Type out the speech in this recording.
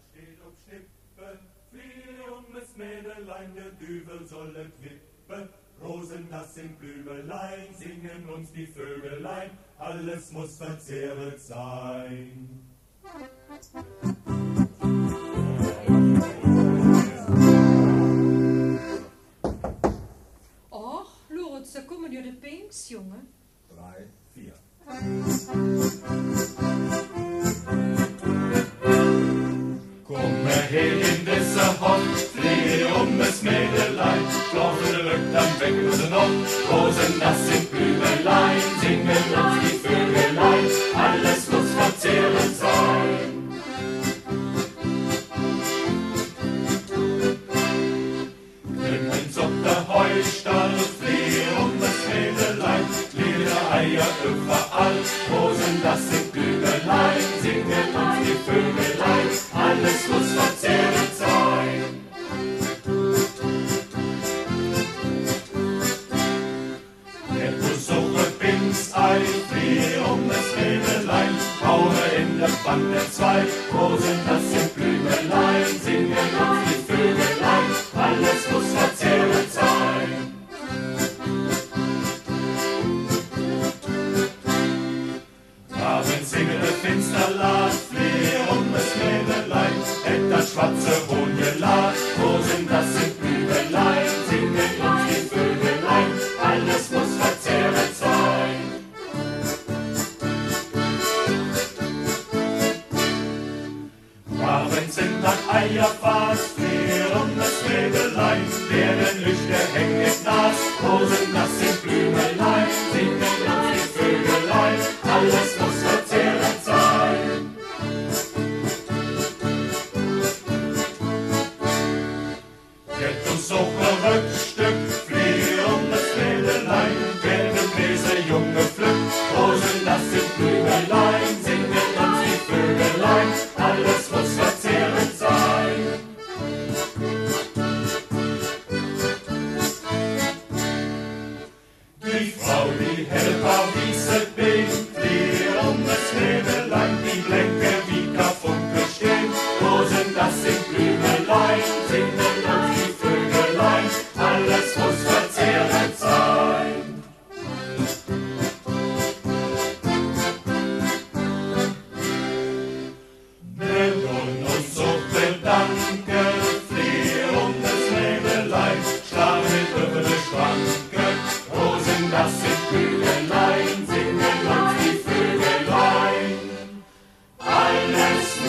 steht ob Schnippe, flieh es Mädelein, der Düvel solle quippen. Rosen, das sind Blümelein, singen uns die Vögelein, alles muss verzehret sein. Och, Lorenz, da kommen ja de Pinks, jongen. 3, 4. Komme her in disse Hånd, flie es Mädelein, Knochen rückt am Becken sie noch, Rosen, das sind Blümelein, singen uns die Vögelein, alles muss verzehret sein. Krimmen auf der Heustall, flie es Mädelein, Leder, Eier überall, Rosen, das sind Blümelein, singen uns die Vögelein, alles muss verzehret sein. Der Besucher bin's ein, flie es Mädelein, haue in der Bande zwei, Rosen, das sind Blümelein, singen uns die Vögelein, alles muss verzehret sein. Abend singen der Finsterlad, flie es Mädelein, etwas schwarze Hohngelad, Rosen, das sind Blümelein, singen uns die Vögelein, alles muss verzehret sein. Abend sind nach Eierfass, flie es Mädelein, deren Lüchte hängen im Nas, Rosen, das sind Blümelein, singen uns die Vögelein, alles muss verzehret sein. Jetzt uns so verrückt Stück, flie es Mädelein, werden Gläser Junge pflückt, Rosen, das sind Blümelein, singen uns die Vögelein, alles muss verzehret sein. Die Frau, die hell Parise bin, flie es Mädelein, die Blenke wie Karfunkel stehen, Rosen, das sind Blümelein, singen uns die Vögelein, alles muss verzehret sein. Wenn uns so bedanke, flie es Mädelein, starr mit über die Schranke, Rosen, das sind Blümelein, singen uns die Vögelein, alles